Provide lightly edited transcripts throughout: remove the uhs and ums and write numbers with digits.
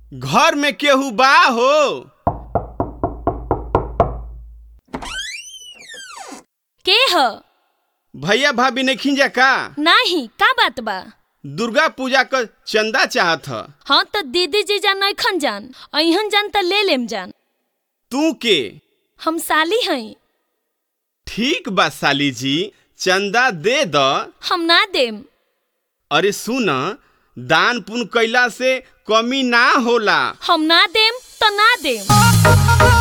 घर में केहू बा हो? के ह? भैया भाभी नहीं जा का? नाही, का बात बा? दुर्गा पूजा का चंदा चाहत ह। हाँ तो दीदी जी जान नइखन जान, अइहन जान त ले लेम जान। तू के? हम साली हई। ठीक बा साली जी, चंदा दे द। हम ना देम। अरे सुन, दान पुण्य कैला से कमी ना होला। हम ना देम तो ना देम।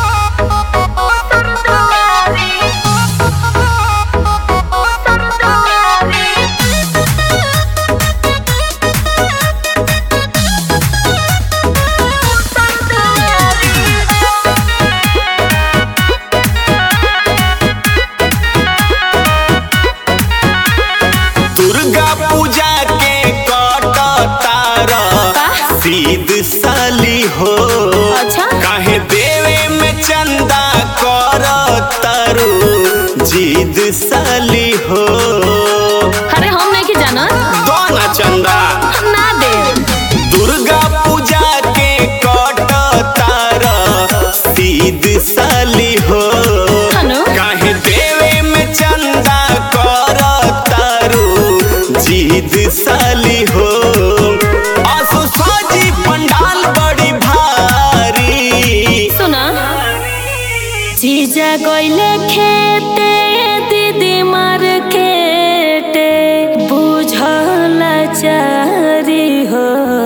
दुर्गा पूजा के कटतार सीध साली हो। अच्छा? काहे देवे में चंदा कर तारू जीद साली हो। अरे हम नहीं जाना। दो ना चंदा। हम ना देम। दुर्गा पूजा के कटतार सीध साली हो। हनु? काहे देवे में चंदा कर तारू जीद साली हो। आसो साजी पंडाल बड़ी भारी। सुना, जीजा गइले खेते दीदी मार खेते बुझल चारी हो।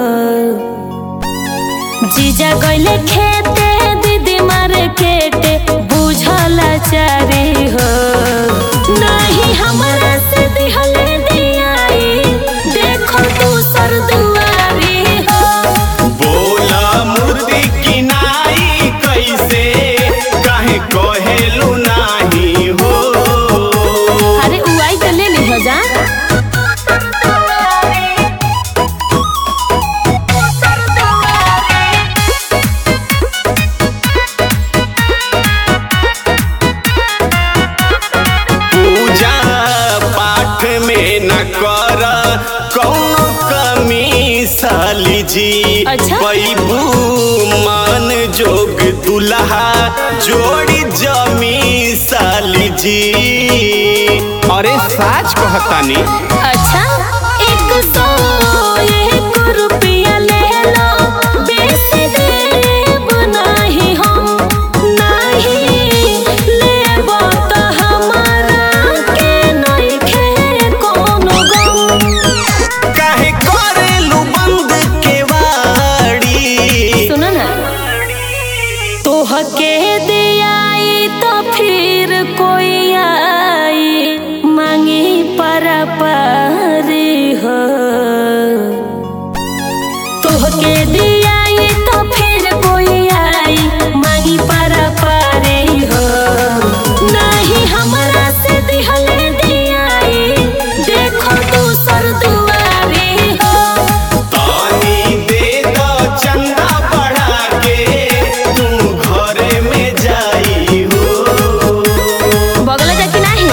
जीजा गइले खेते दीदी मार खेते बुझल चारी हो। नहीं हमरा से दिहले दियाई, देखो तू सर दुआरी हो। बोला मुर्दी किनाई कैसे, काहे कहेलू नाही हो। अरे उआई तो ले ली हो जा। पूजा पाठ में न कर कौनो कमी साली जी। अच्छा? पैबू मान जोग दुल्हा जोड़ी जमी साली जी। अरे साच कहतानी। अच्छा? 101 रुपया ले लो, बेसी देब नाही हम। नाही लेब त हमारा के नइखे कोनो गम। काहे करेलू बंद केवाड़ी। सुनो ना, तोहके दियाई तो फिर कोई आई मांगी परपारी हो। तोहके दियाई तो फिर कोई आई मांगी परपारी हो। नहीं हमरा से दिहले दियाई, देखो तू सर दुआरी हो। तानी दे दो चंदा बढ़ा के, तू घरे में जाई हो। बगल जाके नाही।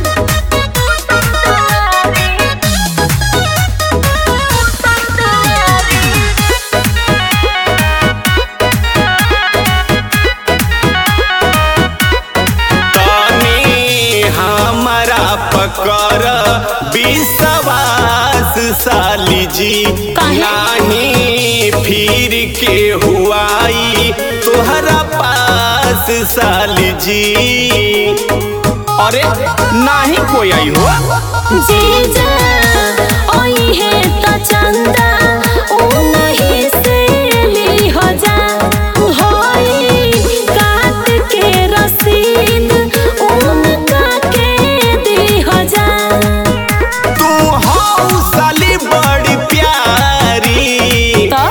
तानी हमारा पकर विश्वास साली जी। काहे? नाही फिर के हुआई तोहरा पास साली जी। अरे नाही कोई आई हो। जीजा ओई है त चंदा ओ नहीं से ली हो जा। होई काट के रसीद उनका के दी हो जा। तू हो साली बड़ी प्यारी। तो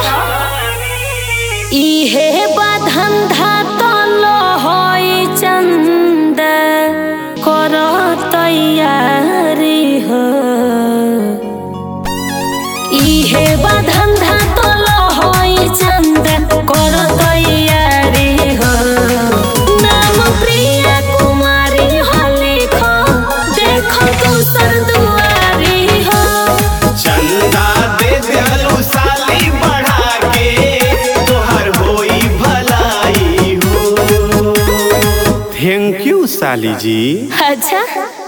इहे बाधंधा तो लो होई चंदा करो तैयारी हो। इहे बाधंधा तो लो होई चंदा करो तैयारी हो। नाम प्रिया कुमारी हो लिखो, देखो तू सर दुआरी हो। चंदा दे दे साली बढ़ा के तोहरा साली जी। अच्छा